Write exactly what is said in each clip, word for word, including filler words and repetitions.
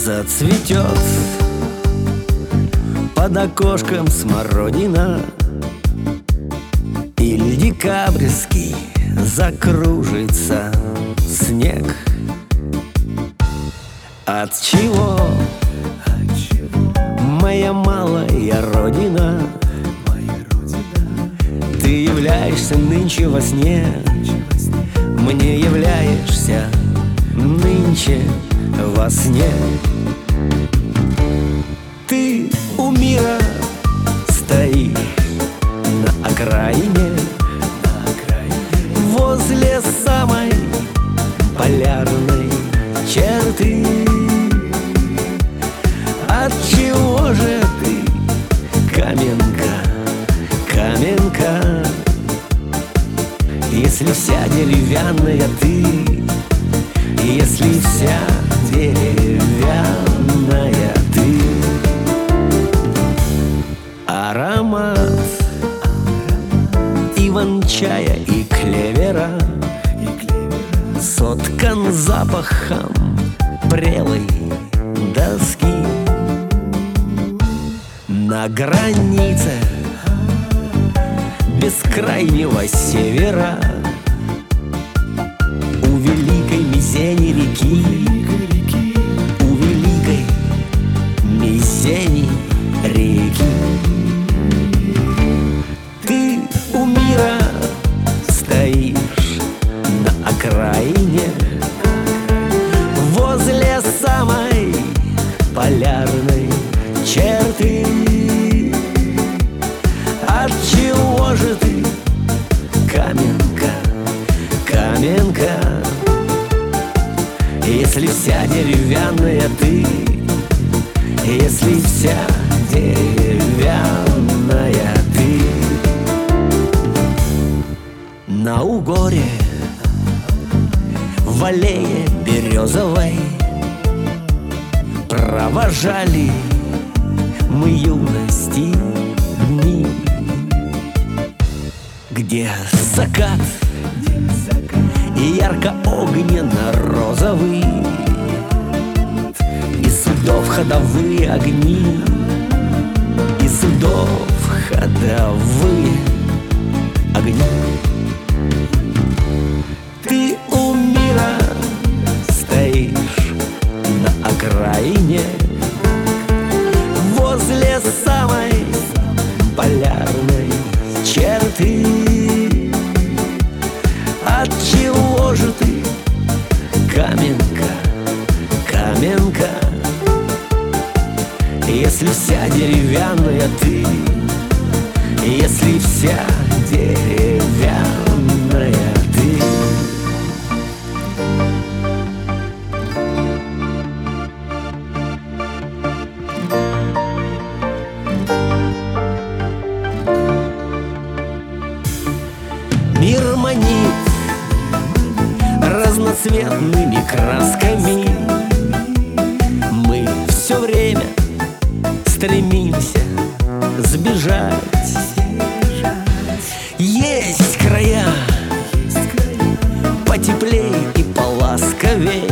Зацветет под окошком смородина, или декабрьский закружится снег. От чего моя малая родина, ты являешься нынче во сне, мне являешься нынче во сне. Ты у мира стоишь на окраине, возле самой полярной черты. Отчего же ты, каменка, каменка, если вся деревянная ты, если вся деревянная ты? Аромат иван-чая и клевера соткан запахом прелой доски. На границе бескрайнего севера, у великой Мезени реки, у великой Мезени реки. Ты у мира стоишь на окраине, возле самой полярной черты. Отчего же ты, каменка, каменка, если вся деревянная ты, если вся деревянная ты? На угоре, в аллее березовой провожали мы юности дни, где закат и ярко-огненно-розовый, и судов ходовые огни, и судов ходовые огни. Ты у мира стоишь на окраине, возле самой полярной черты. Отчего же ты, каменка, каменка, если вся деревянная ты, если вся деревянная ты? Мир манит разноцветными красками, мы все время стремимся сбежать. Есть края потеплей и поласковей,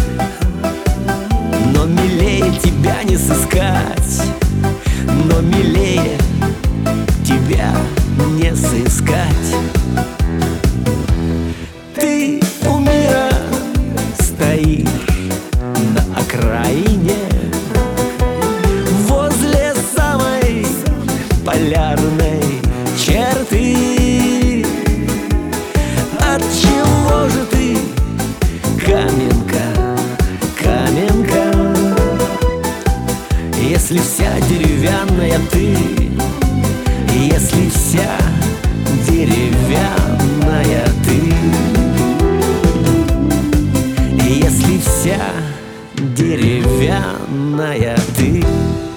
но милее тебя не сыскать, но милее тебя не сыскать. Ты у мира стоишь на окраине, возле самой полярной черты. Отчего же ты, каменка, каменка, если вся деревянная ты, если вся деревянная ты, если вся деревянная ты?